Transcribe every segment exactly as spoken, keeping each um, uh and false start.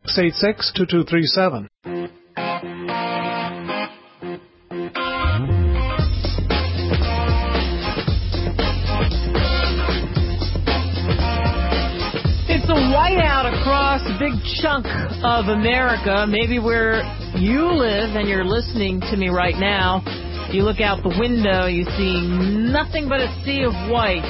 six eight six, two two three seven. It's a whiteout across a big chunk of America, maybe where you live and you're listening to me right now. You look out the window, you see nothing but a sea of white,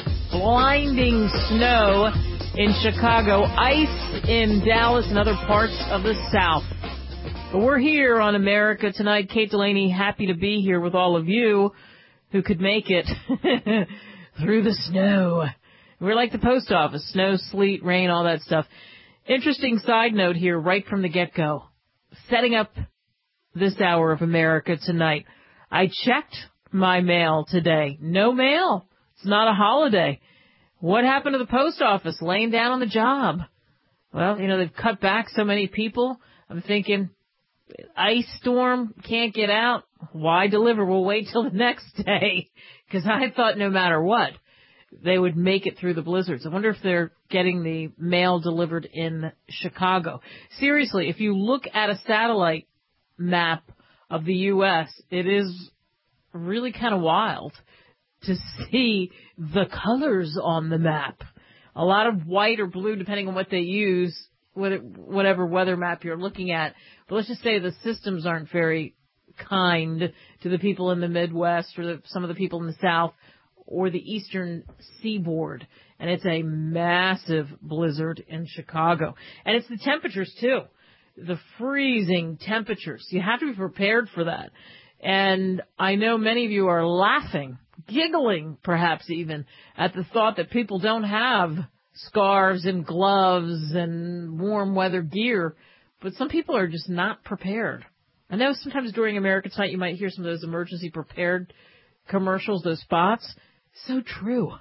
blinding snow in Chicago, ice in Dallas and other parts of the South. But we're here on America Tonight. Kate Delaney, happy to be here with all of you who could make it through the snow. We're like the post office, snow, sleet, rain, all that stuff. Interesting side note here right from the get-go. Setting up this hour of America Tonight. I checked my mail today. No mail. It's not a holiday. What happened to the post office laying down on the job? Well, you know, they've cut back so many people. I'm thinking, ice storm, can't get out. Why deliver? We'll wait till the next day. Because I thought no matter what, they would make it through the blizzards. I wonder if they're getting the mail delivered in Chicago. Seriously, if you look at a satellite map of the U S, it is really kind of wild to see the colors on the map. A lot of white or blue, depending on what they use, whatever weather map you're looking at. But let's just say the systems aren't very kind to the people in the Midwest or the, some of the people in the South or the eastern seaboard. And it's a massive blizzard in Chicago. And it's the temperatures, too. The freezing temperatures. You have to be prepared for that. And I know many of you are laughing, giggling perhaps even, at the thought that people don't have scarves and gloves and warm weather gear. But some people are just not prepared. I know sometimes during America Tonight you might hear some of those emergency prepared commercials, those spots. So true.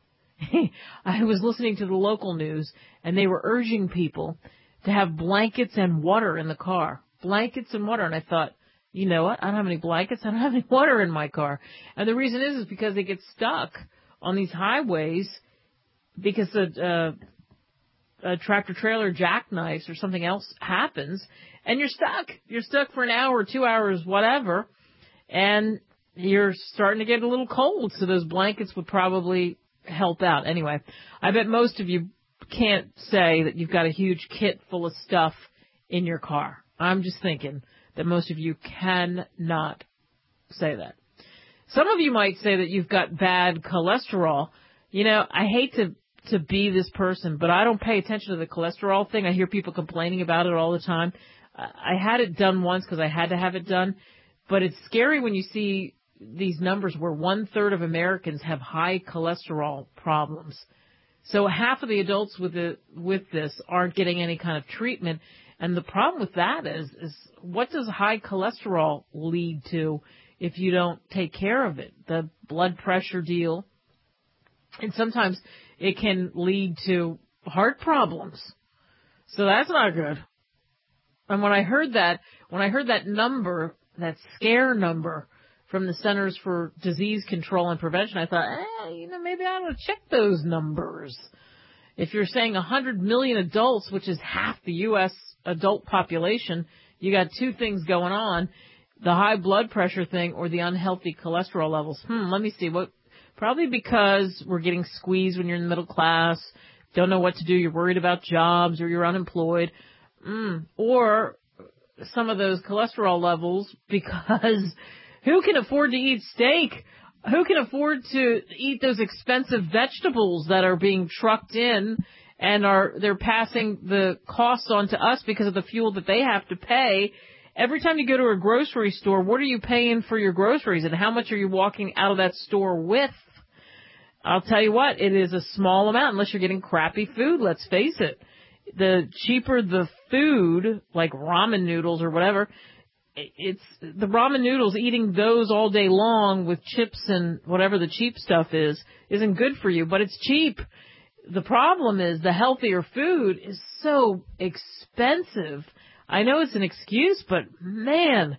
I was listening to the local news, and they were urging people to have blankets and water in the car. Blankets and water. And I thought, you know what? I don't have any blankets. I don't have any water in my car. And the reason is, is because they get stuck on these highways because a, a, a tractor-trailer jackknifes or something else happens, and you're stuck. You're stuck for an hour, two hours, whatever, and you're starting to get a little cold, so those blankets would probably help out. Anyway, I bet most of you can't say that you've got a huge kit full of stuff in your car. I'm just thinking that most of you cannot say that. Some of you might say that you've got bad cholesterol. You know, I hate to, to be this person, but I don't pay attention to the cholesterol thing. I hear people complaining about it all the time. I had it done once because I had to have it done, but it's scary when you see these numbers where one-third of Americans have high cholesterol problems. So half of the adults with the, with this aren't getting any kind of treatment. And the problem with that is, is what does high cholesterol lead to if you don't take care of it? The blood pressure deal. And sometimes it can lead to heart problems. So that's not good. And when I heard that, when I heard that number, that scare number from the Centers for Disease Control and Prevention, I thought, eh, you know, maybe I ought to check those numbers. If you're saying one hundred million adults, which is half the U S adult population, you got two things going on, the high blood pressure thing or the unhealthy cholesterol levels. Hmm, let me see. What? Probably because we're getting squeezed when you're in the middle class, don't know what to do, you're worried about jobs or you're unemployed. Mm, or some of those cholesterol levels because who can afford to eat steak? Who can afford to eat those expensive vegetables that are being trucked in and are they're passing the costs on to us because of the fuel that they have to pay? Every time you go to a grocery store, what are you paying for your groceries and how much are you walking out of that store with? I'll tell you what, it is a small amount unless you're getting crappy food, let's face it. The cheaper the food, like ramen noodles or whatever, it's the ramen noodles, eating those all day long with chips and whatever the cheap stuff is, isn't good for you, but it's cheap. The problem is the healthier food is so expensive. I know it's an excuse, but man,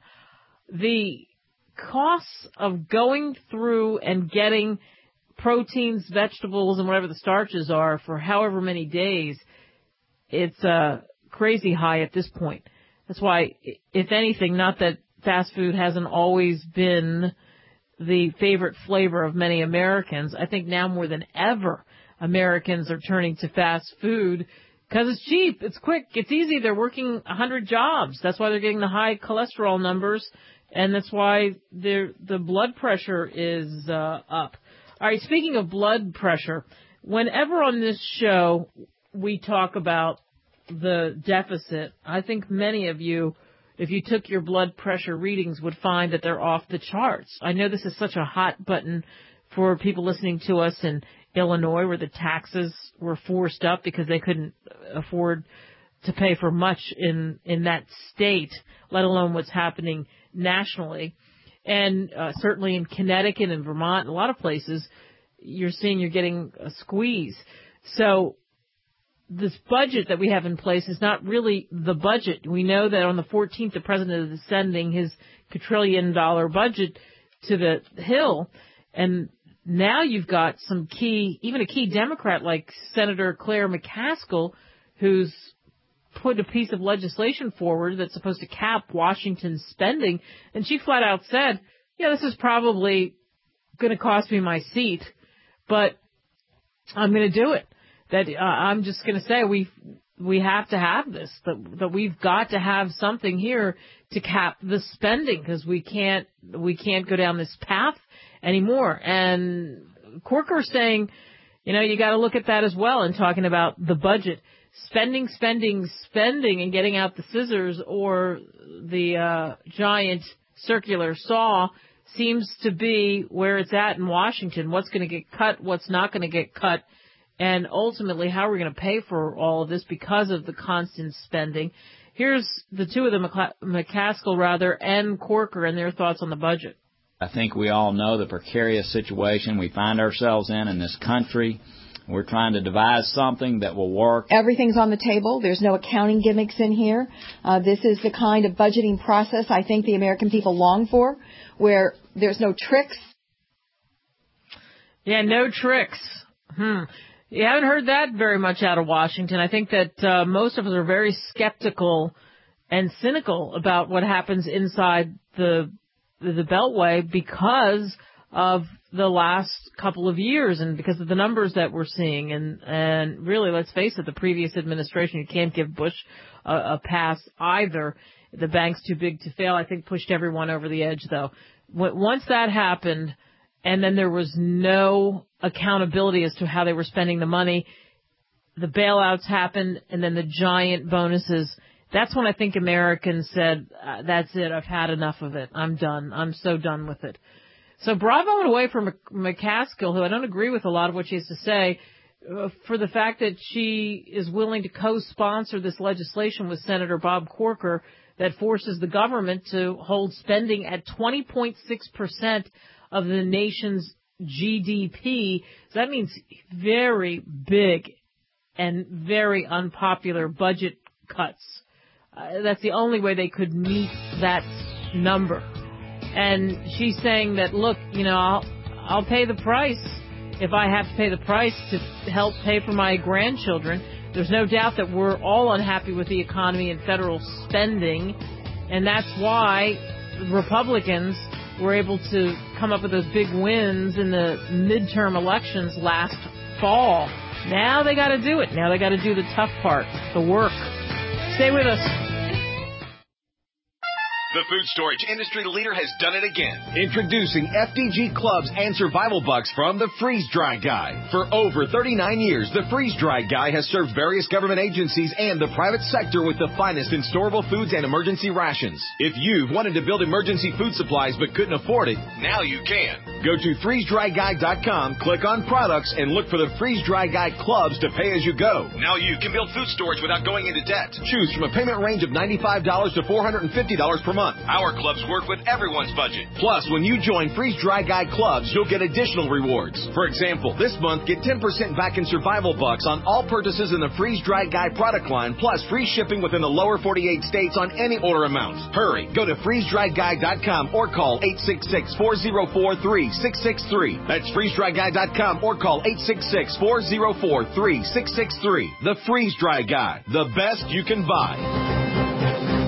the costs of going through and getting proteins, vegetables, and whatever the starches are for however many days, it's uh, crazy high at this point. That's why, if anything, not that fast food hasn't always been the favorite flavor of many Americans. I think now more than ever, Americans are turning to fast food because it's cheap, it's quick, it's easy. They're working a hundred jobs. That's why they're getting the high cholesterol numbers, and that's why the blood pressure is uh, up. All right, speaking of blood pressure, whenever on this show we talk about the deficit, I think many of you, if you took your blood pressure readings, would find that they're off the charts. I know this is such a hot button for people listening to us in Illinois, where the taxes were forced up because they couldn't afford to pay for much in, in that state, let alone what's happening nationally. And uh, certainly in Connecticut and Vermont, and a lot of places, you're seeing you're getting a squeeze. So this budget that we have in place is not really the budget. We know that on the fourteenth, the president is sending his quadrillion dollar budget to the Hill. And now you've got some key, even a key Democrat like Senator Claire McCaskill, who's put a piece of legislation forward that's supposed to cap Washington's spending. And she flat out said, yeah, this is probably going to cost me my seat, but I'm going to do it. That uh, I'm just going to say we we have to have this, that, that we've got to have something here to cap the spending, because we can't we can't go down this path anymore. And Corker's saying, you know, you got to look at that as well, and talking about the budget, spending, spending, spending, and getting out the scissors or the uh, giant circular saw seems to be where it's at in Washington. What's going to get cut, what's not going to get cut. And ultimately, how we're going to pay for all of this because of the constant spending. Here's the two of them, McCaskill, rather, and Corker, and their thoughts on the budget. I think we all know the precarious situation we find ourselves in in this country. We're trying to devise something that will work. Everything's on the table. There's no accounting gimmicks in here. Uh, this is the kind of budgeting process I think the American people long for, where there's no tricks. Yeah, no tricks. Hmm. You haven't heard that very much out of Washington. I think that uh, most of us are very skeptical and cynical about what happens inside the the Beltway because of the last couple of years and because of the numbers that we're seeing. And, and really, let's face it, the previous administration, you can't give Bush a, a pass either. The bank's too big to fail, I think, pushed everyone over the edge, though. Once that happened, and then there was no accountability as to how they were spending the money, the bailouts happened, and then the giant bonuses. That's when I think Americans said, uh, that's it, I've had enough of it. I'm done. I'm so done with it. So bravo and away for McCaskill, who I don't agree with a lot of what she has to say, uh, for the fact that she is willing to co-sponsor this legislation with Senator Bob Corker that forces the government to hold spending at twenty point six percent of the nation's G D P. So that means very big and very unpopular budget cuts. Uh, that's the only way they could meet that number. And she's saying that, look, you know, I'll, I'll pay the price if I have to pay the price to help pay for my grandchildren. There's no doubt that we're all unhappy with the economy and federal spending, and that's why Republicans were able to come up with those big wins in the midterm elections last fall. Now they got to do it. Now they got to do the tough part, the work. Stay with us. The food storage industry leader has done it again. Introducing F D G Clubs and Survival Bucks from the Freeze Dry Guy. For over thirty-nine years, the Freeze Dry Guy has served various government agencies and the private sector with the finest in storable foods and emergency rations. If you've wanted to build emergency food supplies but couldn't afford it, now you can. Go to freeze dry guy dot com, click on products, and look for the Freeze Dry Guy Clubs to pay as you go. Now you can build food storage without going into debt. Choose from a payment range of ninety-five dollars to four hundred fifty dollars per month. month. Our clubs work with everyone's budget. Plus, when you join Freeze Dry Guy clubs, you'll get additional rewards. For example, this month, get ten percent back in survival bucks on all purchases in the Freeze Dry Guy product line, plus free shipping within the lower forty-eight states on any order amount. Hurry, go to freeze dry guy dot com or call eight six six, four zero four, three six six three. That's freeze dry guy dot com or call eight six six, four zero four, three six six three. The Freeze Dry Guy, the best you can buy.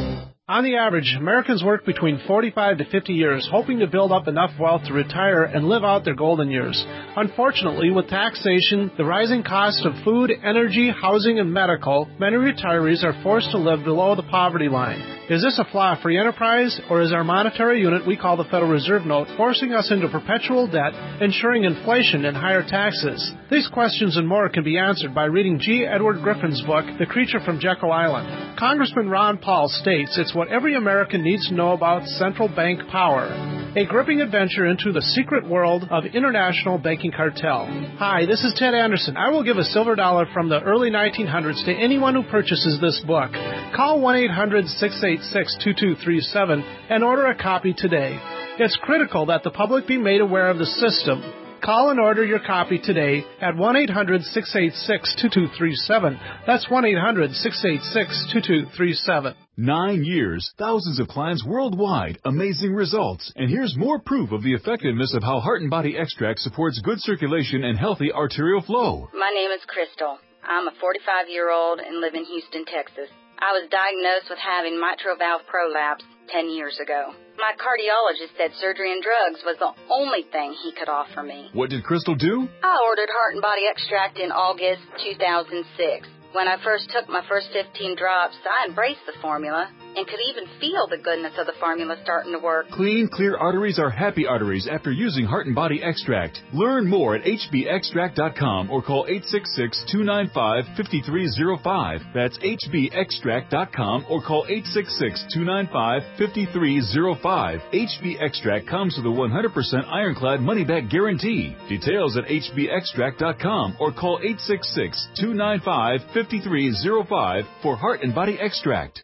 On the average, Americans work between forty-five to fifty years, hoping to build up enough wealth to retire and live out their golden years. Unfortunately, with taxation, the rising cost of food, energy, housing, and medical, many retirees are forced to live below the poverty line. Is this a flaw of free enterprise, or is our monetary unit we call the Federal Reserve Note forcing us into perpetual debt, ensuring inflation and higher taxes? These questions and more can be answered by reading G. Edward Griffin's book, The Creature from Jekyll Island. Congressman Ron Paul states it's what every American needs to know about central bank power. A gripping adventure into the secret world of international banking cartel. Hi, this is Ted Anderson. I will give a silver dollar from the early nineteen hundreds to anyone who purchases this book. Call one eight hundred, six eight six, two two three seven and order a copy today. It's critical that the public be made aware of the system. Call and order your copy today at one eight hundred, six eight six, two two three seven. That's one eight hundred, six eight six, two two three seven. Nine years, thousands of clients worldwide, amazing results. And here's more proof of the effectiveness of how Heart and Body Extract supports good circulation and healthy arterial flow. My name is Crystal. I'm a forty-five-year-old and live in Houston, Texas. I was diagnosed with having mitral valve prolapse ten years ago. My cardiologist said surgery and drugs was the only thing he could offer me. What did Crystal do? I ordered Heart and Body Extract in August two thousand six. When I first took my first fifteen drops, I embraced the formula and could even feel the goodness of the formula starting to work. Clean, clear arteries are happy arteries after using Heart and Body Extract. Learn more at h b extract dot com or call eight six six, two nine five, five three zero five. That's h b extract dot com or call eight six six, two nine five, five three zero five. H B Extract comes with a one hundred percent ironclad money-back guarantee. Details at h b extract dot com or call eight six six, two nine five, five three zero five for Heart and Body Extract.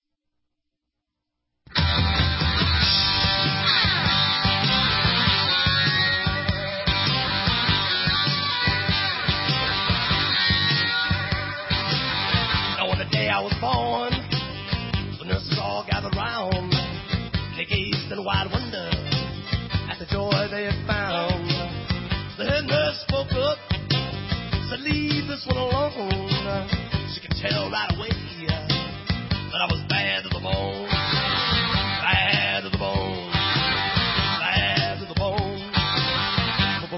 On the day I was born, the nurses all gathered round. They gazed in wide wonder at the joy they had found. The head nurse spoke up, said, "Leave this one alone." She could tell right away that I was bad to the bone, bad to the bone, bad to the bone, bad,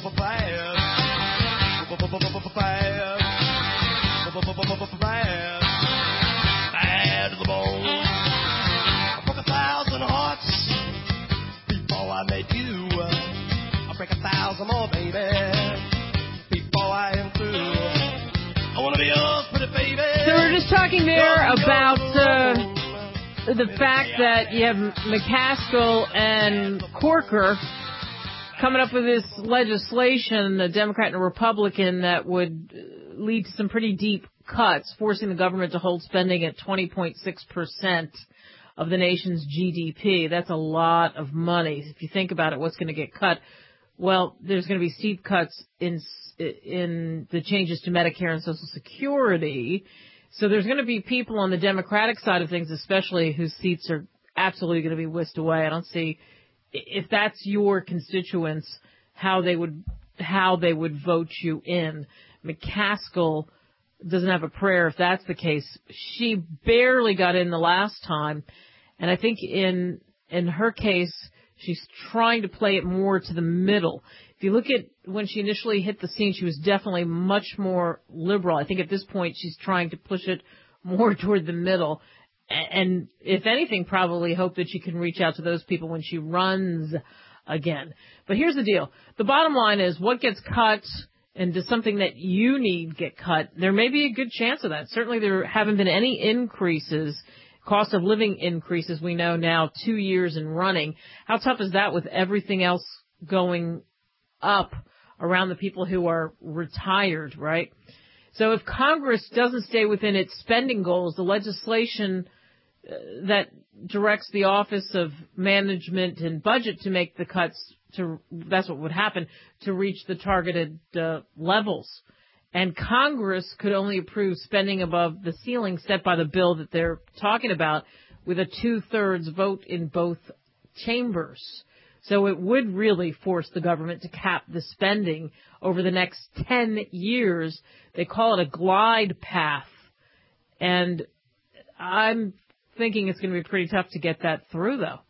bad, bad to the bone. I broke a thousand hearts before I met you. I'll break a thousand more, baby, before I am through. I want to be yours, pretty baby. So we're just talking there about uh, the fact that you have McCaskill and Corker coming up with this legislation, a Democrat and a Republican, that would lead to some pretty deep cuts, forcing the government to hold spending at twenty point six percent of the nation's G D P. That's a lot of money. If you think about it, what's going to get cut? Well, there's going to be steep cuts in in the changes to Medicare and Social Security. So there's going to be people on the Democratic side of things, especially, whose seats are absolutely going to be whisked away. I don't see, if that's your constituents, how they would how they would vote you in. McCaskill doesn't have a prayer if that's the case. She barely got in the last time, and I think in in her case, she's trying to play it more to the middle. If you look at when she initially hit the scene, she was definitely much more liberal. I think at this point she's trying to push it more toward the middle. And if anything, probably hope that she can reach out to those people when she runs again. But here's the deal. The bottom line is, what gets cut, and does something that you need get cut? There may be a good chance of that. Certainly there haven't been any increases, cost of living increases, we know now, two years in running. How tough is that with everything else going up around the people who are retired, right? So if Congress doesn't stay within its spending goals, the legislation uh, that directs the Office of Management and Budget to make the cuts to, that's what would happen, to reach the targeted uh, levels. And Congress could only approve spending above the ceiling set by the bill that they're talking about with a two-thirds vote in both chambers. So it would really force the government to cap the spending over the next ten years. They call it a glide path. And I'm thinking it's going to be pretty tough to get that through, though.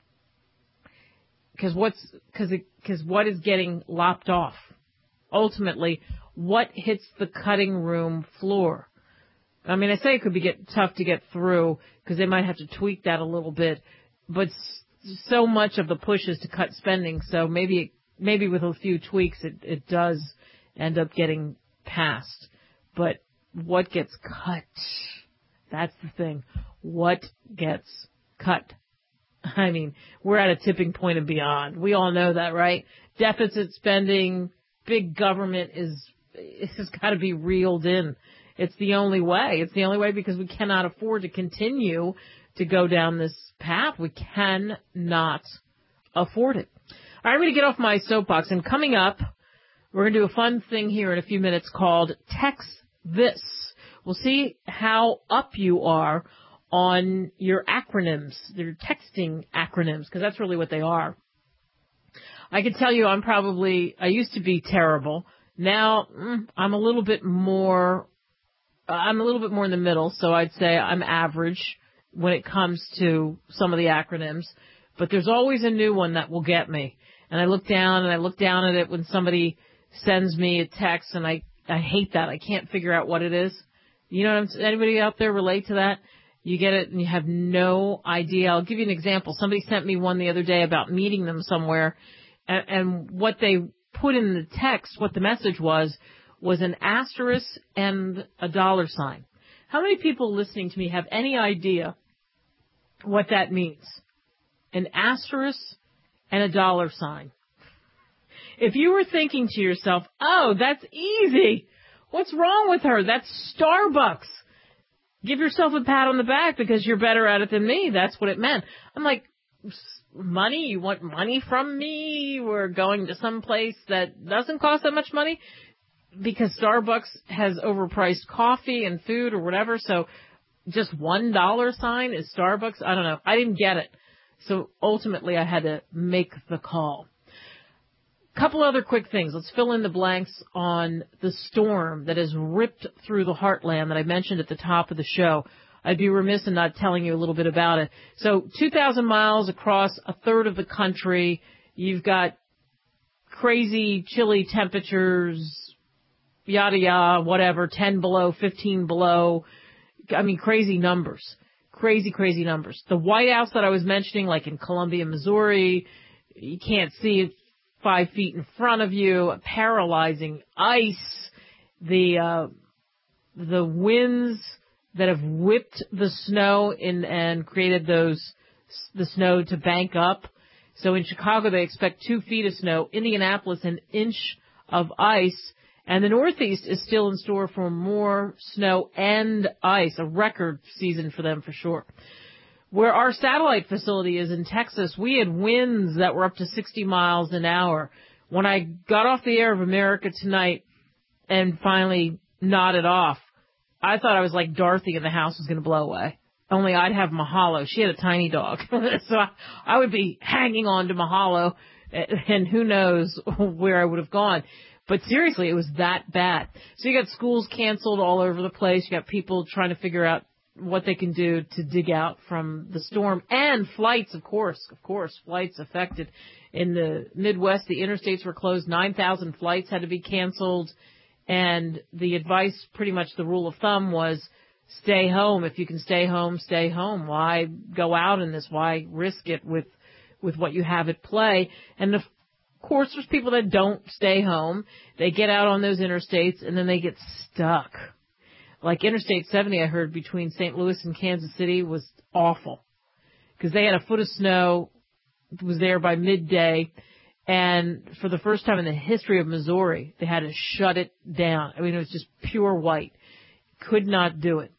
Because what's, because because what is getting lopped off? Ultimately, what hits the cutting room floor? I mean, I say it could be get tough to get through because they might have to tweak that a little bit, but so much of the push is to cut spending. So maybe maybe with a few tweaks, it, it does end up getting passed. But what gets cut? That's the thing. What gets cut? I mean, we're at a tipping point and beyond. We all know that, right? Deficit spending, big government is, it has got to be reeled in. It's the only way. It's the only way because we cannot afford to continue to go down this path. We cannot afford it. All right, I'm going to get off my soapbox. And coming up, we're going to do a fun thing here in a few minutes called Text This. We'll see how up you are on your acronyms, your texting acronyms, because that's really what they are. I can tell you I'm probably, I used to be terrible. Now mm, I'm a little bit more, uh, I'm a little bit more in the middle, so I'd say I'm average when it comes to some of the acronyms. But there's always a new one that will get me. And I look down and I look down at it when somebody sends me a text, and I, I hate that. I can't figure out what it is. You know what I'm saying? Anybody out there relate to that? You get it and you have no idea. I'll give you an example. Somebody sent me one the other day about meeting them somewhere, and, and what they put in the text, what the message was, was an asterisk and a dollar sign. How many people listening to me have any idea what that means? An asterisk and a dollar sign. If you were thinking to yourself, oh, that's easy. What's wrong with her? That's Starbucks. Give yourself a pat on the back because you're better at it than me. That's what it meant. I'm like, money? You want money from me? We're going to some place that doesn't cost that much money because Starbucks has overpriced coffee and food or whatever. So just one dollar sign is Starbucks. I don't know. I didn't get it. So ultimately I had to make the call. Couple other quick things. Let's fill in the blanks on the storm that has ripped through the heartland that I mentioned at the top of the show. I'd be remiss in not telling you a little bit about it. So two thousand miles across a third of the country. You've got crazy chilly temperatures, yada yada, whatever, ten below, fifteen below. I mean, crazy numbers. Crazy, crazy numbers. The whiteouts that I was mentioning, like in Columbia, Missouri, you can't see it five feet in front of you, paralyzing ice, the uh, the winds that have whipped the snow in and created those the snow to bank up. So in Chicago, they expect two feet of snow. Indianapolis, an inch of ice. And the Northeast is still in store for more snow and ice, a record season for them for sure. Where our satellite facility is in Texas, we had winds that were up to sixty miles an hour. When I got off the air of America Tonight and finally nodded off, I thought I was like Dorothy and the house was going to blow away. Only I'd have Mahalo. She had a tiny dog. So I, I would be hanging on to Mahalo, and who knows where I would have gone. But seriously, it was that bad. So you got schools canceled all over the place. You got people trying to figure out what they can do to dig out from the storm, and flights, of course, of course, flights affected. In the Midwest, the interstates were closed. nine thousand flights had to be canceled. And the advice, pretty much the rule of thumb was stay home. If you can stay home, stay home. Why go out in this? Why risk it with, with what you have at play? And of course, there's people that don't stay home. They get out on those interstates and then they get stuck. Like Interstate seventy, I heard, between Saint Louis and Kansas City was awful because they had a foot of snow. It was there by midday. And for the first time in the history of Missouri, they had to shut it down. I mean, it was just pure white. Could not do it.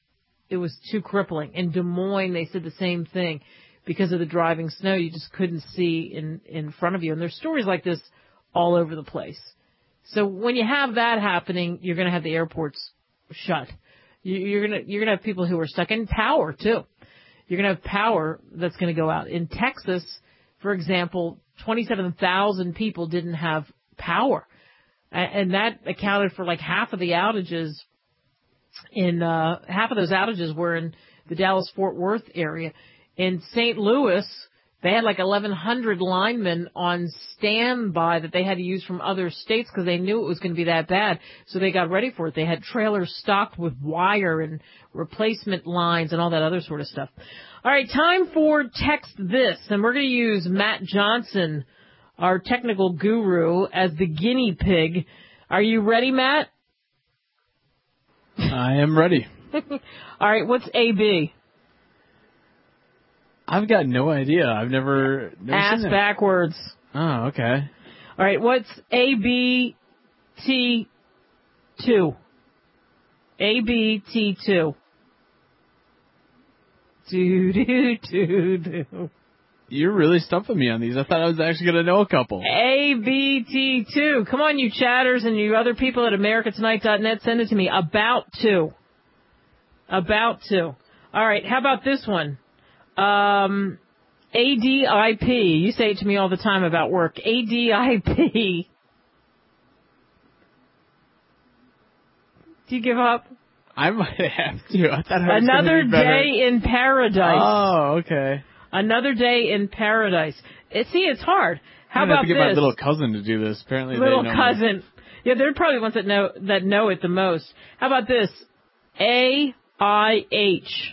it was too crippling. In Des Moines, they said the same thing. Because of the driving snow, you just couldn't see in, in front of you. And there's stories like this all over the place. So when you have that happening, you're going to have the airports shut. You, you're going to you're going to have people who are stuck in power, too. You're going to have power that's going to go out. In Texas, for example, twenty-seven thousand people didn't have power. And that accounted for like half of the outages in, uh, half of those outages were in the Dallas-Fort Worth area. In Saint Louis, they had like eleven hundred linemen on standby that they had to use from other states because they knew it was going to be that bad. So they got ready for it. They had trailers stocked with wire and replacement lines and all that other sort of stuff. All right, time for Text This. And we're going to use Matt Johnson, our technical guru, as the guinea pig. Are you ready, Matt? I am ready. All right, what's A B? I've got no idea. I've never... never Ass backwards. Oh, okay. All right, what's A B T two? A B T two. Do, do, do, do. You're really stumping me on these. I thought I was actually going to know a couple. A B T two. Come on, you chatters and you other people at America Tonight dot net, send it to me. About to. About to. All right, how about this one? Um, A D I P. You say it to me all the time about work. A D I P. Do you give up? I might have to. I thought I was Another be better. Day in Paradise. Oh, okay. Another Day in Paradise. It, see, it's hard. How I'm about have to get this? my little cousin to do this. Apparently, little they know cousin. Me. Yeah, they're probably ones that know that know it the most. How about this? A I H.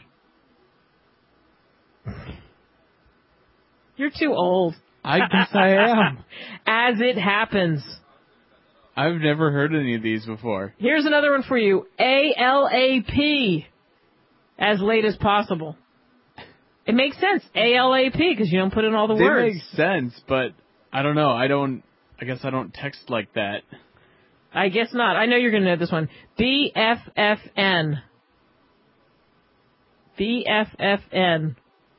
You're too old. I guess I am. As it happens. I've never heard any of these before. Here's another one for you. A L A P. As late as possible. It makes sense. A L A P, because you don't put in all the It words. makes sense, but I don't know. I don't, I guess I don't text like that. I guess not. I know you're going to know this one. B F F N. B F F N.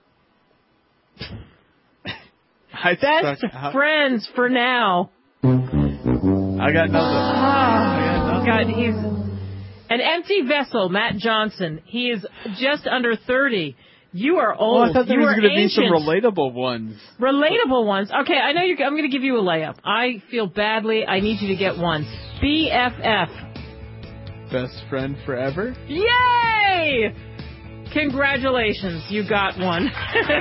I Best stuck, friends for now. I got nothing. Ah, I got nothing. God, he's an empty vessel, Matt Johnson. He is just under thirty. You are old. Oh, I thought there you was going to be some relatable ones. Relatable ones. Okay, I know you're. I'm going to give you a layup. I feel badly. I need you to get one. B F F. Best friend forever? Yay! Congratulations, you got one.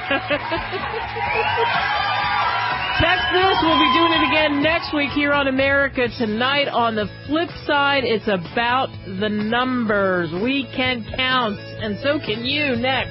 Text This. We'll be doing it again next week here on America Tonight. On the flip side, it's about the numbers. We can count, and so can you. Next.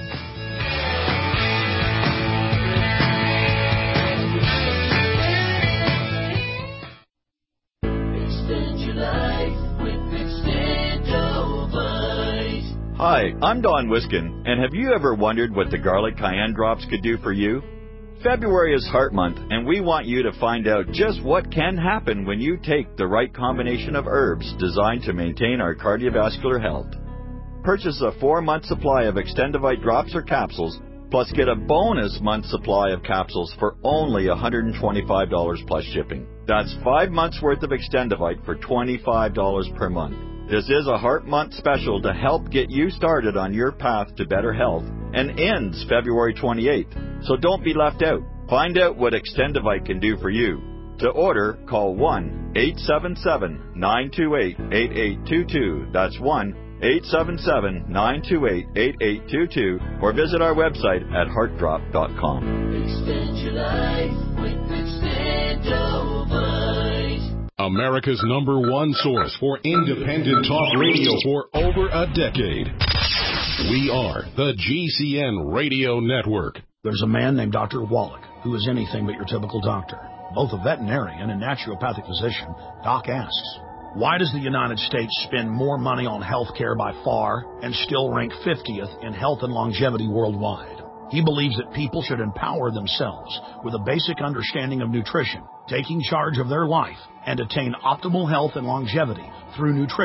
Extend your life with Extendovite. Hi, I'm Don Wiskin, and have you ever wondered what the garlic cayenne drops could do for you? February is Heart Month, and we want you to find out just what can happen when you take the right combination of herbs designed to maintain our cardiovascular health. Purchase a four-month supply of Extendovite drops or capsules, plus get a bonus month supply of capsules for only one hundred twenty-five dollars plus shipping. That's five months worth of Extendovite for twenty-five dollars per month. This is a Heart Month special to help get you started on your path to better health and ends February twenty-eighth. So don't be left out. Find out what Extendovite can do for you. To order, call one eight seven seven, nine two eight, eight eight two two. That's one eight seven seven, nine two eight, eight eight two two, or visit our website at heart drop dot com. Extend your life with Extendovite. America's number one source for independent talk radio for over a decade. We are the G C N Radio Network. There's a man named Doctor Wallach who is anything but your typical doctor. Both a veterinarian and naturopathic physician, Doc asks, why does the United States spend more money on health care by far and still rank fiftieth in health and longevity worldwide? He believes that people should empower themselves with a basic understanding of nutrition, taking charge of their life, and attain optimal health and longevity through nutrition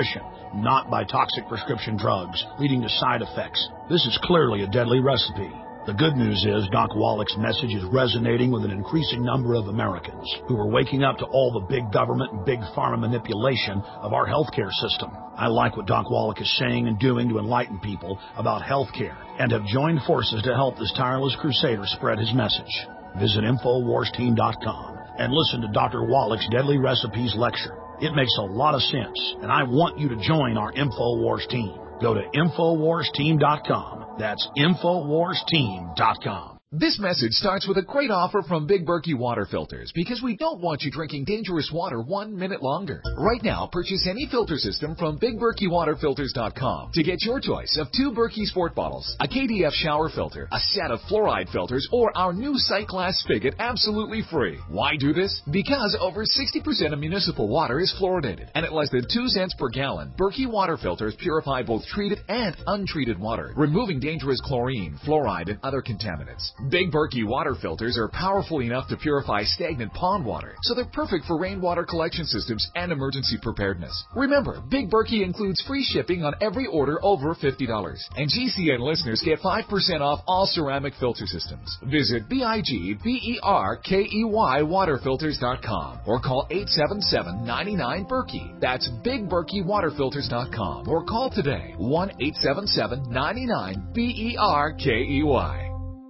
not by toxic prescription drugs leading to side effects. This is clearly a deadly recipe. The good news is Doc Wallach's message is resonating with an increasing number of Americans who are waking up to all the big government and big pharma manipulation of our healthcare system. I like what Doc Wallach is saying and doing to enlighten people about healthcare and have joined forces to help this tireless crusader spread his message. Visit Infowars Team dot com and listen to Doctor Wallach's Deadly Recipes lecture. It makes a lot of sense, and I want you to join our Infowars team. Go to Infowars Team dot com. That's Infowars Team dot com. This message starts with a great offer from Big Berkey Water Filters because we don't want you drinking dangerous water one minute longer. Right now, purchase any filter system from Big Berkey Water Filters dot com to get your choice of two Berkey Sport bottles, a K D F shower filter, a set of fluoride filters, or our new sight glass spigot absolutely free. Why do this? Because over sixty percent of municipal water is fluoridated, and at less than two cents per gallon, Berkey Water Filters purify both treated and untreated water, removing dangerous chlorine, fluoride, and other contaminants. Big Berkey water filters are powerful enough to purify stagnant pond water, so they're perfect for rainwater collection systems and emergency preparedness. Remember, Big Berkey includes free shipping on every order over fifty dollars, and G C N listeners get five percent off all ceramic filter systems. Visit B I G B E R K E Y water filters dot com or call eight seven seven, nine nine, Berkey. That's Big Berkey water filters dot com or call today, one eight seven seven, nine nine, B E R K E Y.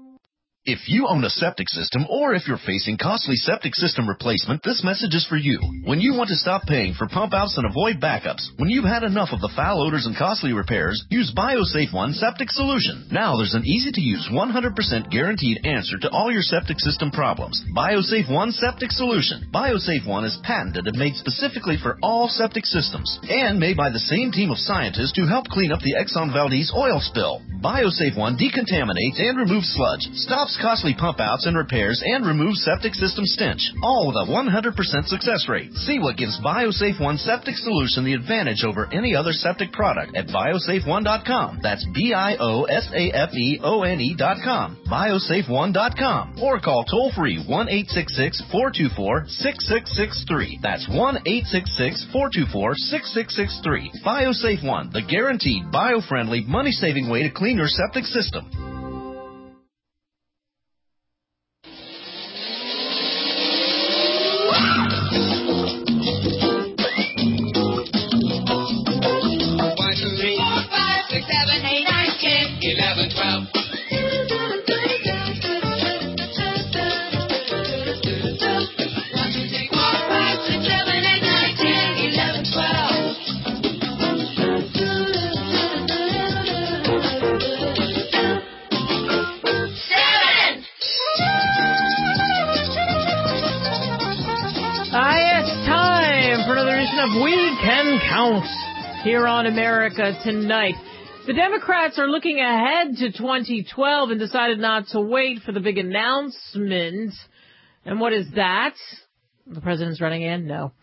If you own a septic system or if you're facing costly septic system replacement, this message is for you. When you want to stop paying for pump outs and avoid backups, when you've had enough of the foul odors and costly repairs, use BioSafe One Septic Solution. Now there's an easy-to-use one hundred percent guaranteed answer to all your septic system problems. BioSafe One Septic Solution. BioSafe One is patented and made specifically for all septic systems and made by the same team of scientists who helped clean up the Exxon Valdez oil spill. BioSafe One decontaminates and removes sludge, stops costly pump outs and repairs, and removes septic system stench, all with a one hundred percent success rate. See what gives BioSafe One Septic Solution the advantage over any other septic product at biosafe one dot com. That's B I O S A F E O N E dot com, biosafe one dot com, or call toll-free one eight six six, four two four, six six six three. That's one eight six six, four two four, six six six three. BioSafe One, the guaranteed, bio-friendly, money-saving way to clean your septic system. Of We Can Count here on America Tonight. The Democrats are looking ahead to twenty twelve and decided not to wait for the big announcement. And what is that? The president's running in? No.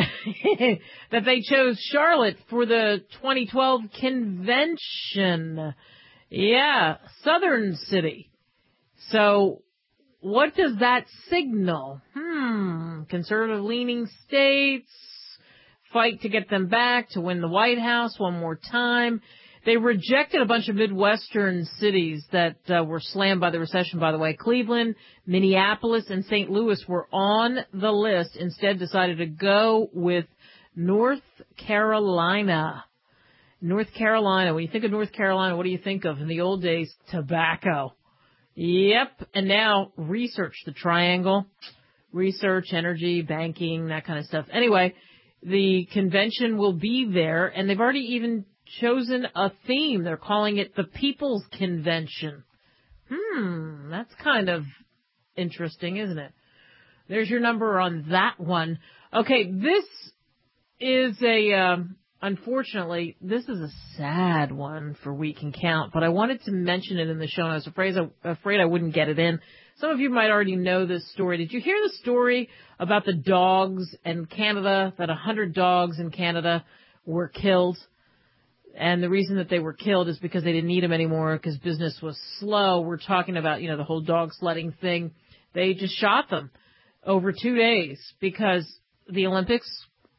That they chose Charlotte for the twenty twelve convention. Yeah, Southern City. So what does that signal? Hmm, conservative-leaning states fight to get them back, to win the White House one more time. They rejected a bunch of Midwestern cities that uh, were slammed by the recession, by the way. Cleveland, Minneapolis, and Saint Louis were on the list. Instead decided to go with North Carolina. North Carolina. When you think of North Carolina, what do you think of? In the old days, tobacco. Yep. And now research, the triangle. Research, energy, banking, that kind of stuff. Anyway, the convention will be there, and they've already even chosen a theme. They're calling it the People's Convention. Hmm, that's kind of interesting, isn't it? There's your number on that one. Okay, this is a, um, unfortunately, this is a sad one for We Can Count, but I wanted to mention it in the show, and I was afraid I, afraid I wouldn't get it in. Some of you might already know this story. Did you hear the story about the dogs in Canada, that one hundred dogs in Canada were killed? And the reason that they were killed is because they didn't need them anymore because business was slow. We're talking about, you know, the whole dog sledding thing. They just shot them over two days because the Olympics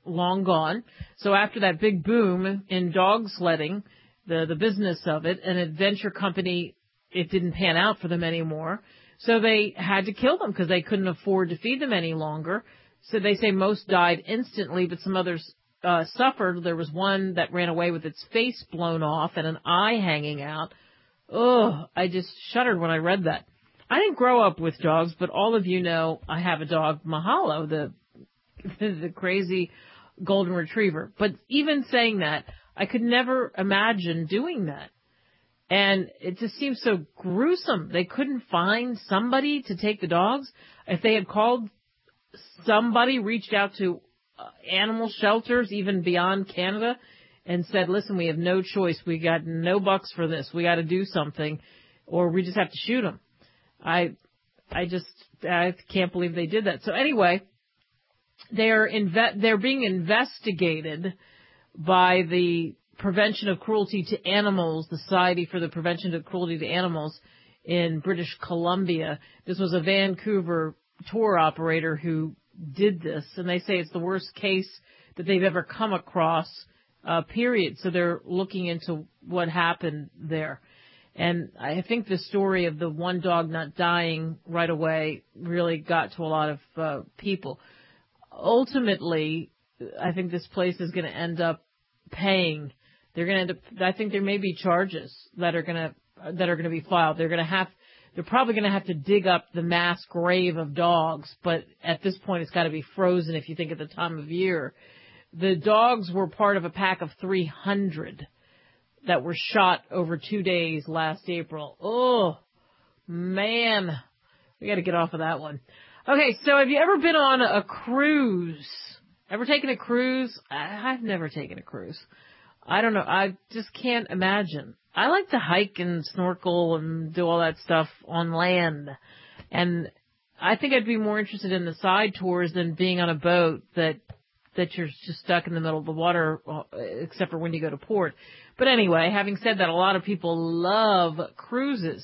long gone. So after that big boom in dog sledding, the, the business of it, an adventure company, it didn't pan out for them anymore. So they had to kill them because they couldn't afford to feed them any longer. So they say most died instantly, but some others uh, suffered. There was one that ran away with its face blown off and an eye hanging out. Ugh, I just shuddered when I read that. I didn't grow up with dogs, but all of you know I have a dog, Mahalo, the the crazy golden retriever. But even saying that, I could never imagine doing that. And it just seems so gruesome. They couldn't find somebody to take the dogs. If they had called somebody, reached out to uh, animal shelters, even beyond Canada, and said, listen, we have no choice. We got no bucks for this. We got to do something, or we just have to shoot them. I, I just, I can't believe they did that. So anyway, they're inve- they're being investigated by the Prevention of Cruelty to Animals, the Society for the Prevention of Cruelty to Animals in British Columbia. This was a Vancouver tour operator who did this, and they say it's the worst case that they've ever come across, uh, period. So they're looking into what happened there. And I think the story of the one dog not dying right away really got to a lot of uh, people. Ultimately, I think this place is going to end up paying. They're going to end up, I think there may be charges that are going to, that are going to be filed. They're going to have, they're probably going to have to dig up the mass grave of dogs, but at this point it's got to be frozen if you think at the time of year. The dogs were part of a pack of three hundred that were shot over two days last April. Oh, man. We got to get off of that one. Okay, so have you ever been on a cruise? Ever taken a cruise? I've never taken a cruise. I don't know. I just can't imagine. I like to hike and snorkel and do all that stuff on land. And I think I'd be more interested in the side tours than being on a boat that that you're just stuck in the middle of the water, except for when you go to port. But anyway, having said that, a lot of people love cruises.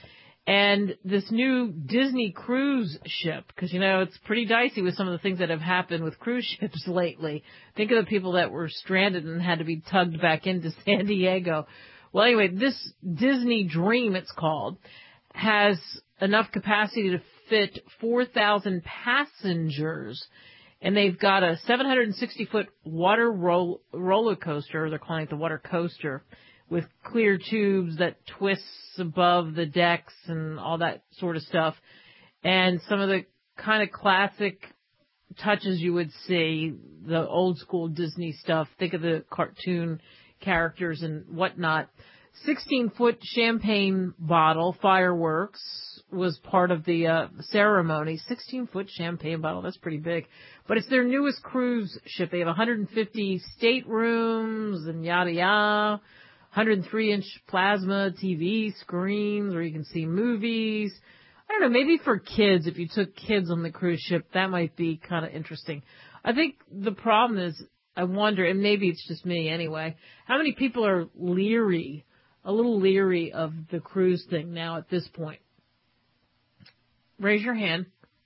And this new Disney cruise ship, because, you know, it's pretty dicey with some of the things that have happened with cruise ships lately. Think of the people that were stranded and had to be tugged back into San Diego. Well, anyway, this Disney Dream, it's called, has enough capacity to fit four thousand passengers. And they've got a seven hundred sixty foot water roll, roller coaster, they're calling it the water coaster, with clear tubes that twists above the decks and all that sort of stuff. And some of the kind of classic touches you would see, the old school Disney stuff. Think of the cartoon characters and whatnot. sixteen foot champagne bottle, fireworks, was part of the uh, ceremony. sixteen foot champagne bottle, that's pretty big. But it's their newest cruise ship. They have one hundred fifty staterooms and yada yada. one hundred three inch plasma T V screens where you can see movies. I don't know, maybe for kids, if you took kids on the cruise ship, that might be kind of interesting. I think the problem is, I wonder, and maybe it's just me anyway, how many people are leery, a little leery of the cruise thing now at this point? Raise your hand.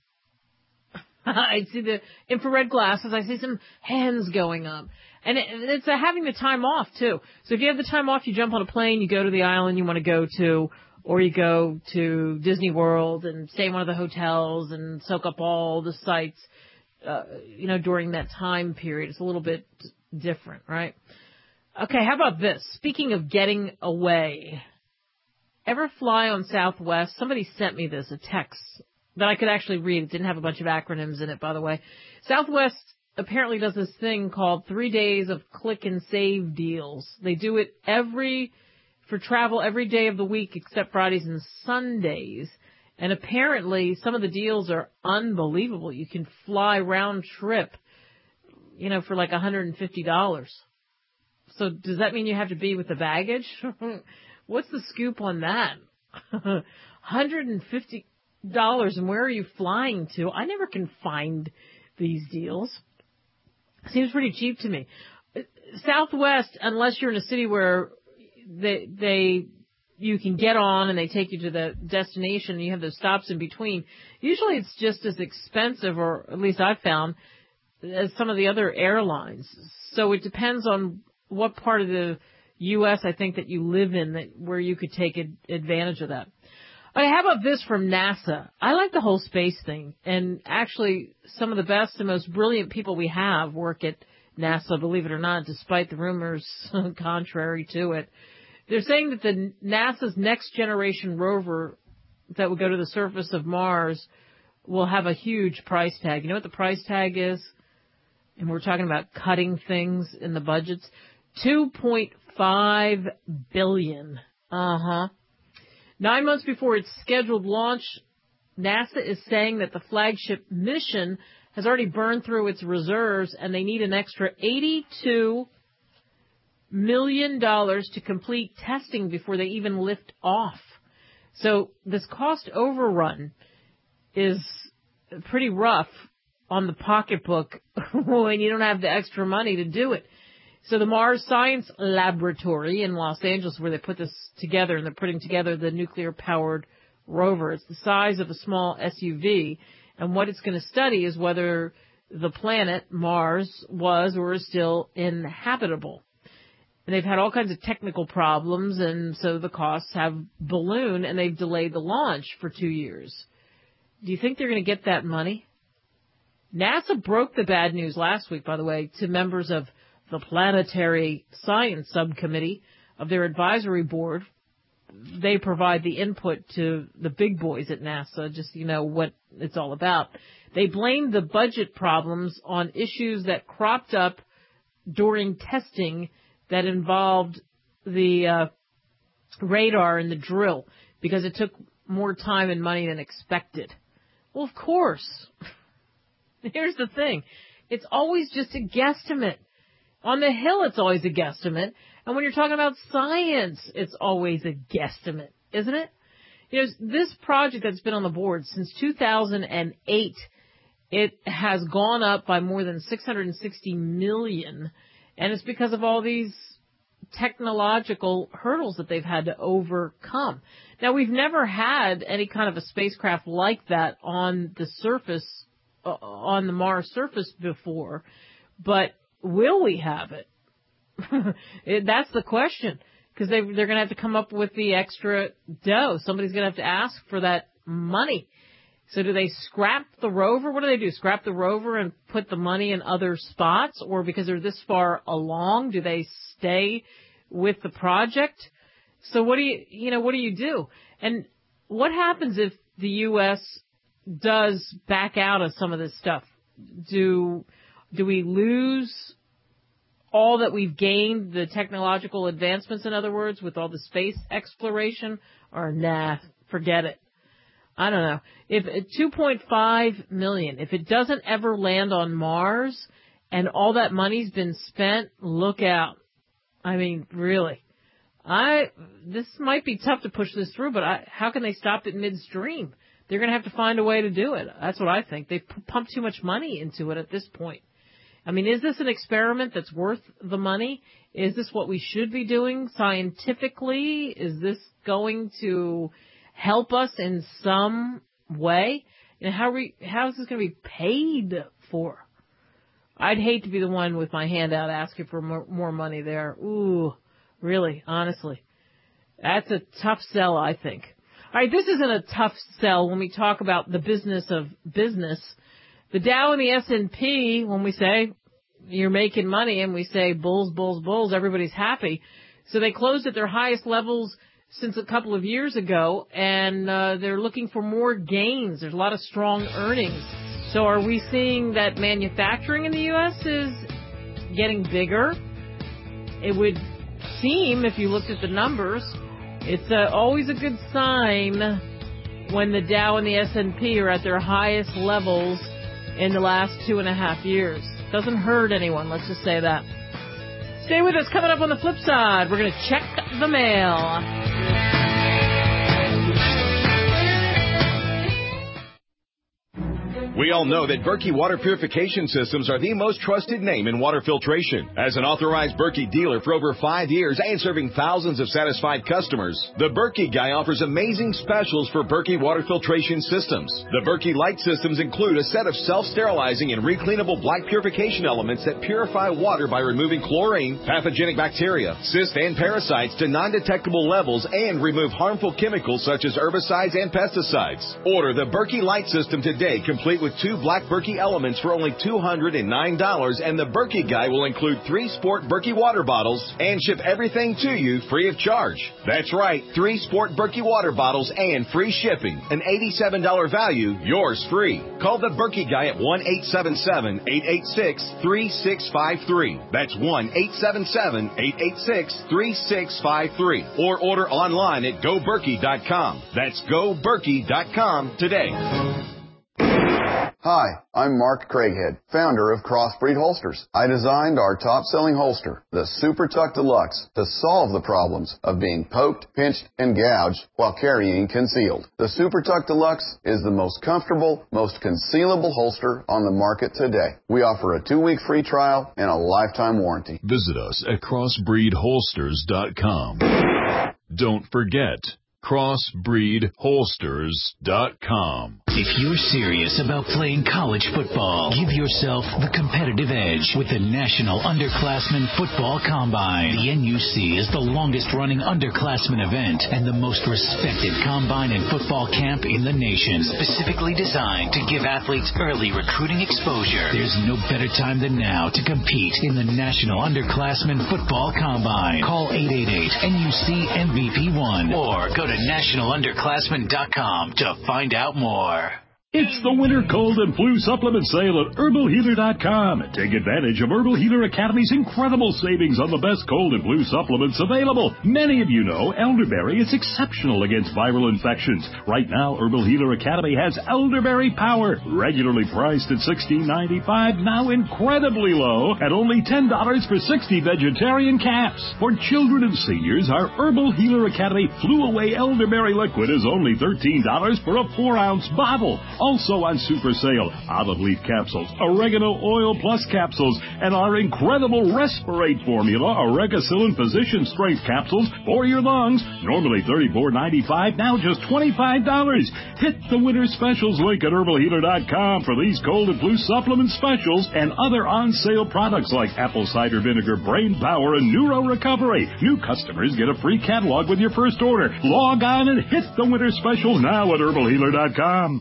I see the infrared glasses. I see some hands going up. And it, it's uh, having the time off, too. So if you have the time off, you jump on a plane, you go to the island you want to go to, or you go to Disney World and stay in one of the hotels and soak up all the sights, uh, you know, during that time period. It's a little bit different, right? Okay, how about this? Speaking of getting away, ever fly on Southwest? Somebody sent me this, a text that I could actually read. It didn't have a bunch of acronyms in it, by the way. Southwest apparently does this thing called three days of click and save deals. They do it every, for travel every day of the week except Fridays and Sundays. And apparently some of the deals are unbelievable. You can fly round trip, you know, for like one hundred fifty dollars. So does that mean you have to be with the baggage? What's the scoop on that? one hundred fifty dollars, and where are you flying to? I never can find these deals. Seems pretty cheap to me. Southwest, unless you're in a city where they they you can get on and they take you to the destination and you have those stops in between, usually it's just as expensive, or at least I've found, as some of the other airlines. So it depends on what part of the U S I think that you live in that where you could take ad- advantage of that. All right, how about this from NASA? I like the whole space thing. And actually, some of the best and most brilliant people we have work at NASA, believe it or not, despite the rumors contrary to it. They're saying that the NASA's next generation rover that will go to the surface of Mars will have a huge price tag. You know what the price tag is? And we're talking about cutting things in the budgets. two point five billion dollars. Uh-huh. Nine months before its scheduled launch, NASA is saying that the flagship mission has already burned through its reserves and they need an extra eighty-two million dollars to complete testing before they even lift off. So this cost overrun is pretty rough on the pocketbook when you don't have the extra money to do it. So the Mars Science Laboratory in Los Angeles, where they put this together, and they're putting together the nuclear-powered rover. It's the size of a small S U V, and what it's going to study is whether the planet Mars was or is still inhabitable. And they've had all kinds of technical problems, and so the costs have ballooned, and they've delayed the launch for two years. Do you think they're going to get that money? NASA broke the bad news last week, by the way, to members of the Planetary Science Subcommittee of their advisory board. They provide the input to the big boys at NASA, just so you know what it's all about. They blamed the budget problems on issues that cropped up during testing that involved the uh, radar and the drill, because it took more time and money than expected. Well, of course. Here's the thing. It's always just a guesstimate. On the Hill, it's always a guesstimate. And when you're talking about science, it's always a guesstimate, isn't it? You know, this project that's been on the board since two thousand eight, it has gone up by more than six hundred sixty million dollars. And it's because of all these technological hurdles that they've had to overcome. Now, we've never had any kind of a spacecraft like that on the surface, uh, on the Mars surface before, but will we have it? it that's the question, because they, they're going to have to come up with the extra dough. Somebody's going to have to ask for that money. So do they scrap the rover? What do they do? Scrap the rover and put the money in other spots? Or because they're this far along, do they stay with the project? So what do you, you know, what do you do? And what happens if the U S does back out of some of this stuff? Do, do we lose all that we've gained, the technological advancements, in other words, with all the space exploration? Or nah, forget it. I don't know. If two point five million dollars, if it doesn't ever land on Mars and all that money's been spent, look out. I mean, really. I this might be tough to push this through, but I, how can they stop it midstream? They're going to have to find a way to do it. That's what I think. They've p- pumped too much money into it at this point. I mean, is this an experiment that's worth the money? Is this what we should be doing scientifically? Is this going to help us in some way? And how we, how is this going to be paid for? I'd hate to be the one with my hand out asking for more, more money there. Ooh, really, honestly. That's a tough sell, I think. All right, this isn't a tough sell when we talk about the business of business. The Dow and the S and P, when we say you're making money and we say bulls, bulls, bulls, everybody's happy. So they closed at their highest levels since a couple of years ago, and uh, they're looking for more gains. There's a lot of strong earnings. So are we seeing that manufacturing in the U S is getting bigger? It would seem, if you looked at the numbers, it's uh, always a good sign when the Dow and the S and P are at their highest levels in the last two and a half years. Doesn't hurt anyone, let's just say that. Stay with us. Coming up on the flip side, we're going to check the mail. We all know that Berkey Water Purification Systems are the most trusted name in water filtration. As an authorized Berkey dealer for over five years and serving thousands of satisfied customers, the Berkey Guy offers amazing specials for Berkey Water Filtration Systems. The Berkey Light Systems include a set of self-sterilizing and recleanable black purification elements that purify water by removing chlorine, pathogenic bacteria, cysts, and parasites to non-detectable levels and remove harmful chemicals such as herbicides and pesticides. Order the Berkey Light System today, complete with two black Berkey elements for only two hundred nine dollars, and the Berkey Guy will include three Sport Berkey water bottles and ship everything to you free of charge. That's right, three Sport Berkey water bottles and free shipping. An eighty-seven dollars value, yours free. Call the Berkey Guy at one eight seven seven, eight eight six, three six five three. That's one eight seven seven, eight eight six, three six five three. Or order online at go berkey dot com. That's go berkey dot com today. Hi, I'm Mark Craighead, founder of Crossbreed Holsters. I designed our top-selling holster, the Super Tuck Deluxe, to solve the problems of being poked, pinched, and gouged while carrying concealed. The Super Tuck Deluxe is the most comfortable, most concealable holster on the market today. We offer a two-week free trial and a lifetime warranty. Visit us at crossbreed holsters dot com. Don't forget, crossbreed holsters dot com. If you're serious about playing college football, give yourself the competitive edge with the National Underclassmen Football Combine. The N U C is the longest-running underclassmen event and the most respected combine and football camp in the nation, specifically designed to give athletes early recruiting exposure. There's no better time than now to compete in the National Underclassmen Football Combine. Call eight eight eight N U C M V P one or go to national underclassmen dot com to find out more. It's the winter cold and flu supplement sale at herbal healer dot com. Take advantage of Herbal Healer Academy's incredible savings on the best cold and flu supplements available. Many of you know elderberry is exceptional against viral infections. Right now, Herbal Healer Academy has Elderberry Power, regularly priced at sixteen ninety-five, now incredibly low at only ten dollars for sixty vegetarian caps. For children and seniors, our Herbal Healer Academy Flu Away Elderberry Liquid is only thirteen dollars for a four ounce bottle. Also on super sale, olive leaf capsules, oregano oil plus capsules, and our incredible Respirate formula, Oregacillin Physician Strength capsules for your lungs. Normally thirty-four ninety-five, now just twenty-five dollars. Hit the winter specials link at herbal healer dot com for these cold and flu supplement specials and other on-sale products like apple cider vinegar, brain power, and neuro recovery. New customers get a free catalog with your first order. Log on and hit the winter special now at herbal healer dot com.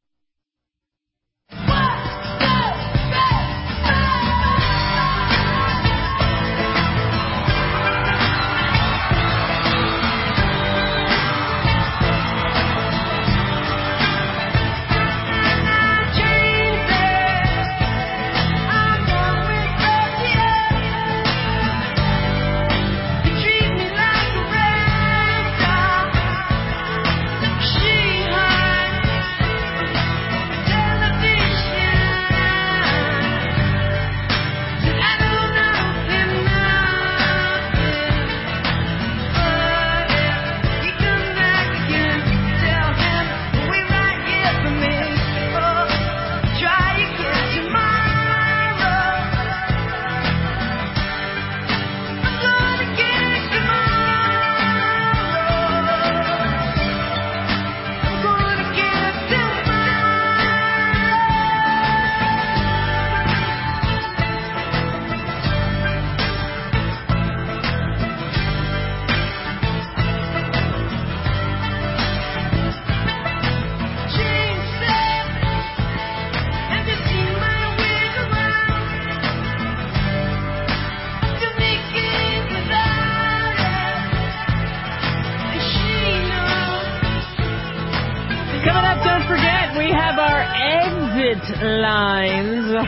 Lines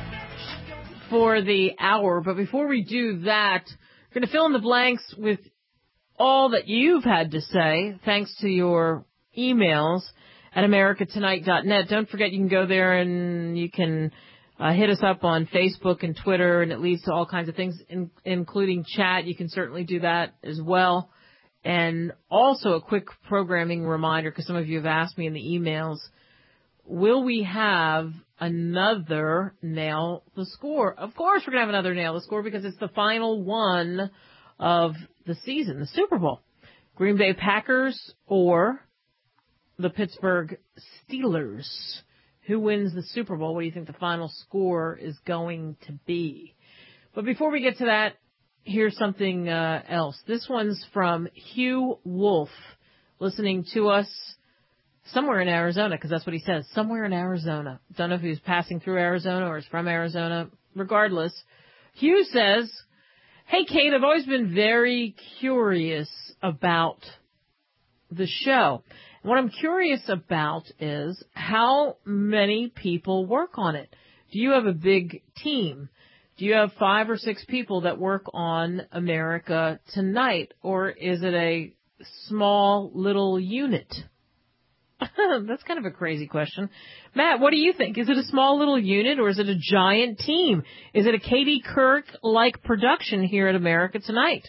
for the hour. But before we do that, we're going to fill in the blanks with all that you've had to say, thanks to your emails at america tonight dot net. Don't forget you can go there and you can uh, hit us up on Facebook and Twitter, and it leads to all kinds of things, in, including chat. You can certainly do that as well. And also a quick programming reminder, because some of you have asked me in the emails, will we have another Nail the Score? Of course we're going to have another Nail the Score because it's the final one of the season, the Super Bowl. Green Bay Packers or the Pittsburgh Steelers. Who wins the Super Bowl? What do you think the final score is going to be? But before we get to that, here's something uh, else. This one's from Hugh Wolf, listening to us somewhere in Arizona, because that's what he says, somewhere in Arizona. Don't know if he was passing through Arizona or is from Arizona. Regardless, Hugh says, hey, Kate, I've always been very curious about the show. What I'm curious about is how many people work on it. Do you have a big team? Do you have five or six people that work on America Tonight? Or is it a small little unit? That's kind of a crazy question. Matt, what do you think? Is it a small little unit or is it a giant team? Is it a Katie Couric-like production here at America Tonight?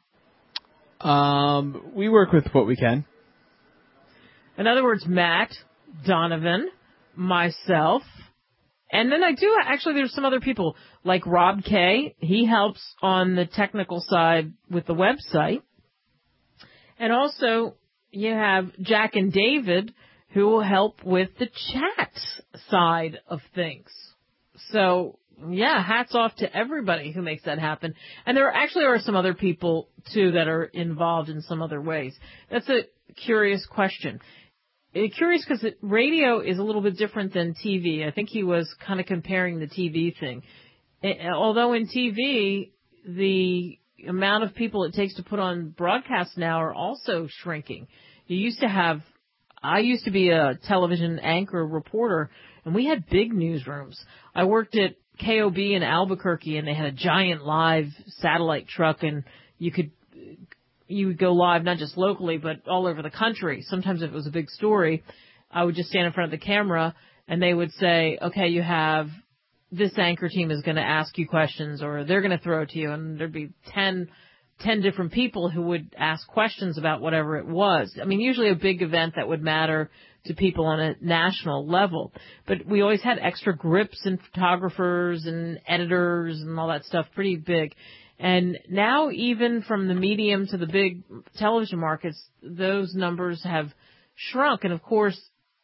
Um, we work with what we can. In other words, Matt, Donovan, myself, and then I do, actually there's some other people, like Rob Kay. He helps on the technical side with the website. And also you have Jack and David who will help with the chat side of things. So, yeah, hats off to everybody who makes that happen. And there actually are some other people, too, that are involved in some other ways. That's a curious question. Curious because radio is a little bit different than T V. I think he was kind of comparing the T V thing. Although in T V, the amount of people it takes to put on broadcasts now are also shrinking. You used to have, I used to be a television anchor reporter, and we had big newsrooms. I worked at K O B in Albuquerque, and they had a giant live satellite truck, and you could you would go live not just locally, but all over the country. Sometimes if it was a big story, I would just stand in front of the camera, and they would say, okay, you have this anchor team is going to ask you questions, or they're going to throw it to you, and there'd be ten, ten different people who would ask questions about whatever it was. I mean, usually a big event that would matter to people on a national level. But we always had extra grips and photographers and editors and all that stuff, pretty big. And now even from the medium to the big television markets, those numbers have shrunk. And, of course,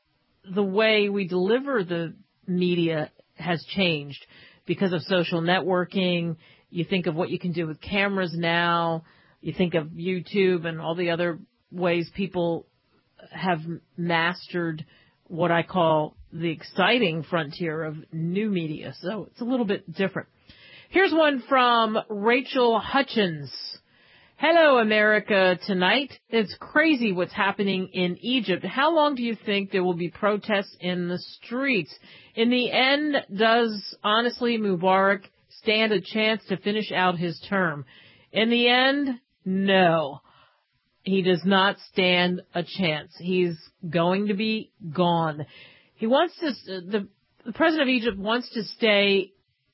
the way we deliver the media has changed because of social networking. You think of what you can do with cameras now. You think of YouTube and all the other ways people have mastered what I call the exciting frontier of new media. So it's a little bit different. Here's one from Rachel Hutchins. Hello, America Tonight. It's crazy what's happening in Egypt. How long do you think there will be protests in the streets? In the end, does, honestly, Mubarak stand a chance to finish out his term? In the end, no. He does not stand a chance. He's going to be gone. He wants to, the, the president of Egypt wants to stay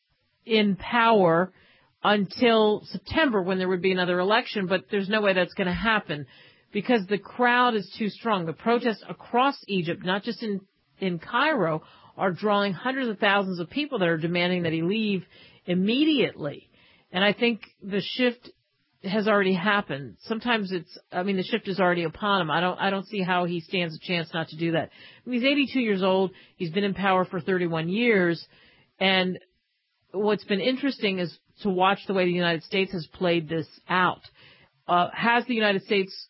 in power until September when there would be another election, but there's no way that's going to happen because the crowd is too strong. The protests across Egypt, not just in, in Cairo, are drawing hundreds of thousands of people that are demanding that he leave immediately. And I think the shift has already happened. Sometimes it's, I mean, the shift is already upon him. I don't, I don't see how he stands a chance not to do that. I mean, he's eighty-two years old. He's been in power for thirty-one years. And what's been interesting is to watch the way the United States has played this out. Uh, has the United States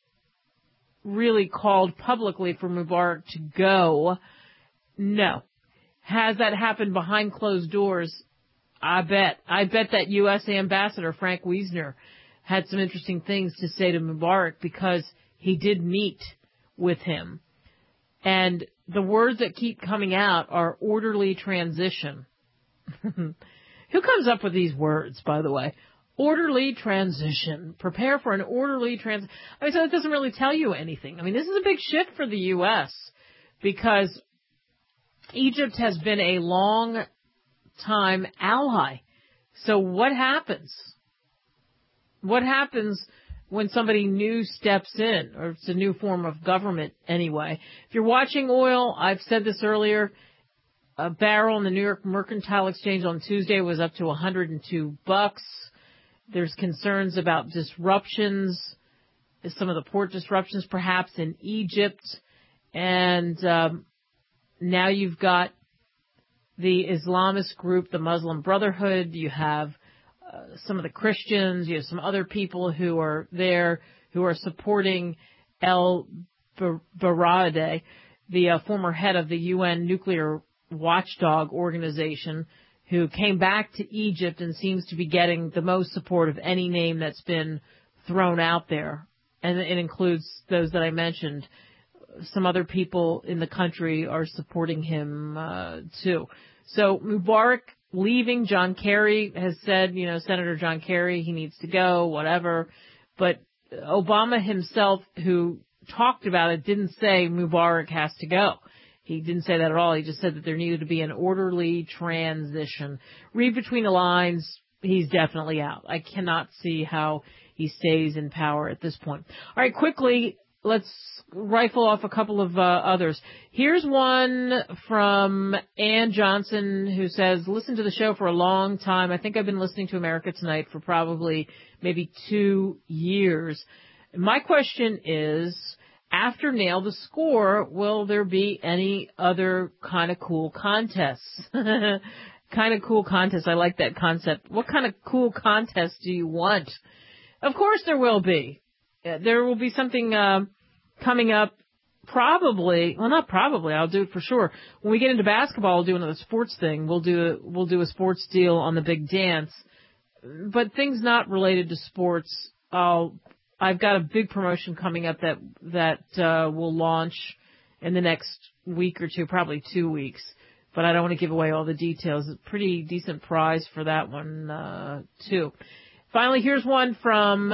really called publicly for Mubarak to go? No. Has that happened behind closed doors? I bet. I bet that U S Ambassador Frank Wiesner had some interesting things to say to Mubarak because he did meet with him. And the words that keep coming out are orderly transition. Who comes up with these words, by the way? Orderly transition. Prepare for an orderly transition. I mean, so it doesn't really tell you anything. I mean, this is a big shift for the U S because Egypt has been a long-time ally. So what happens? What happens when somebody new steps in, or it's a new form of government anyway. If you're watching oil, I've said this earlier, a barrel in the New York Mercantile Exchange on Tuesday was up to one hundred two bucks. There's concerns about disruptions, some of the port disruptions perhaps in Egypt. And um, now you've got the Islamist group, the Muslim Brotherhood. You have uh, some of the Christians. You have some other people who are there who are supporting El Baradei, the uh, former head of the U N nuclear watchdog organization, who came back to Egypt and seems to be getting the most support of any name that's been thrown out there. And it includes those that I mentioned. Some other people in the country are supporting him, uh, too. So Mubarak leaving, John Kerry has said, you know, Senator John Kerry, he needs to go, whatever. But Obama himself, who talked about it, didn't say Mubarak has to go. He didn't say that at all. He just said that there needed to be an orderly transition. Read between the lines, he's definitely out. I cannot see how he stays in power at this point. All right, quickly, let's rifle off a couple of uh, others. Here's one from Ann Johnson, who says, listen to the show for a long time. I think I've been listening to America Tonight for probably maybe two years. My question is, after Nail the Score, will there be any other kind of cool contests? Kind of cool contests. I like that concept. What kind of cool contests do you want? Of course there will be. There will be something uh, coming up probably, well not probably, I'll do it for sure. When we get into basketball, we'll do another sports thing. We'll do a, we'll do a sports deal on the big dance. But things not related to sports, I'll I've got a big promotion coming up that that uh, will launch in the next week or two, probably two weeks. But I don't want to give away all the details. It's a pretty decent prize for that one, uh, too. Finally, here's one from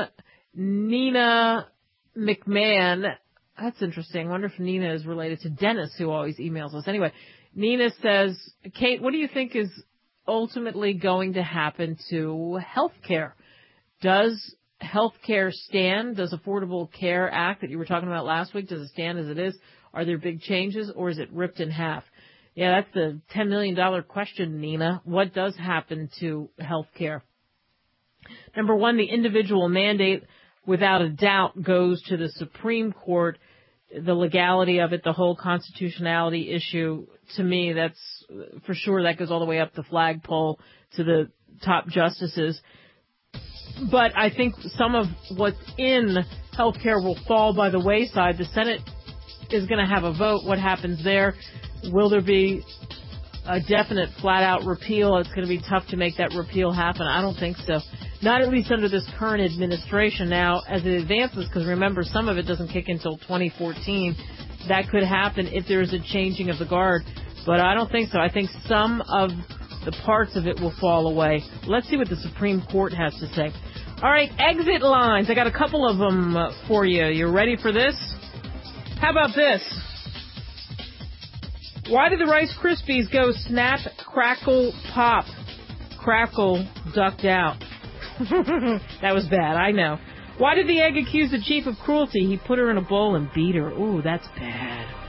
Nina McMahon. That's interesting. I wonder if Nina is related to Dennis, who always emails us. Anyway, Nina says, Kate, what do you think is ultimately going to happen to health care? Does health care stand? Does Affordable Care Act that you were talking about last week, does it stand as it is? Are there big changes, or is it ripped in half? Yeah, that's the ten million dollars question, Nina. What does happen to health care? Number one, the individual mandate, without a doubt, goes to the Supreme Court. The legality of it, the whole constitutionality issue, to me, that's for sure, that goes all the way up the flagpole to the top justices. But I think some of what's in healthcare will fall by the wayside. The Senate is going to have a vote. What happens there? Will there be a definite flat-out repeal? It's going to be tough to make that repeal happen. I don't think so. Not at least under this current administration. Now, as it advances, because remember, some of it doesn't kick until twenty fourteen, that could happen if there is a changing of the guard. But I don't think so. I think some of the parts of it will fall away. Let's see what the Supreme Court has to say. All right, exit lines. I got a couple of them for you. You ready for this? How about this? Why did the Rice Krispies go snap, crackle, pop? Crackle ducked out. That was bad, I know. Why did the egg accuse the chief of cruelty? He put her in a bowl and beat her. Ooh, that's bad.